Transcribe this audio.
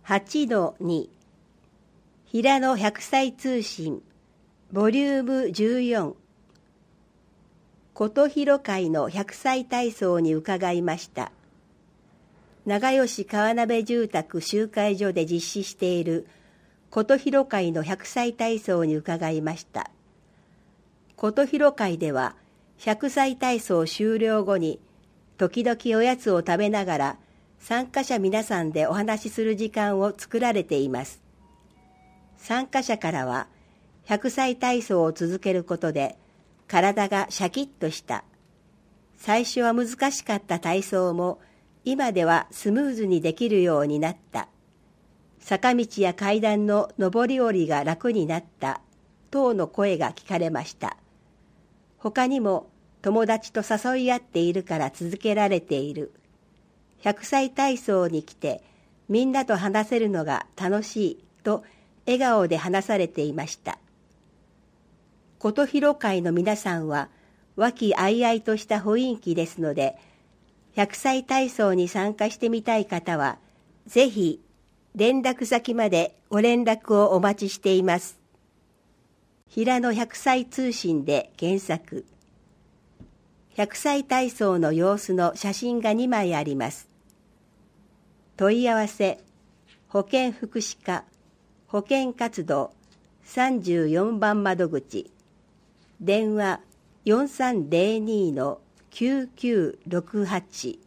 8-2 平野百歳通信ボリューム14琴広会の百歳体操に伺いました。長吉川辺住宅集会所で実施している琴広会の百歳体操に伺いました。琴広会では百歳体操終了後に時々おやつを食べながら参加者皆さんでお話しする時間を作られています。参加者からは百歳体操を続けることで体がシャキッとした。最初は難しかった体操も今ではスムーズにできるようになった。坂道や階段の上り下りが楽になった等の声が聞かれました。他にも友達と誘い合っているから続けられている。百歳体操に来てみんなと話せるのが楽しいと笑顔で話されていました。琴広会の皆さんは和気あいあいとした雰囲気ですので、百歳体操に参加してみたい方はぜひ連絡先までご連絡をお待ちしています。平野百歳通信で検索。百歳体操の様子の写真が2枚あります。問い合わせ保健福祉課保健活動34番窓口電話 4302-9968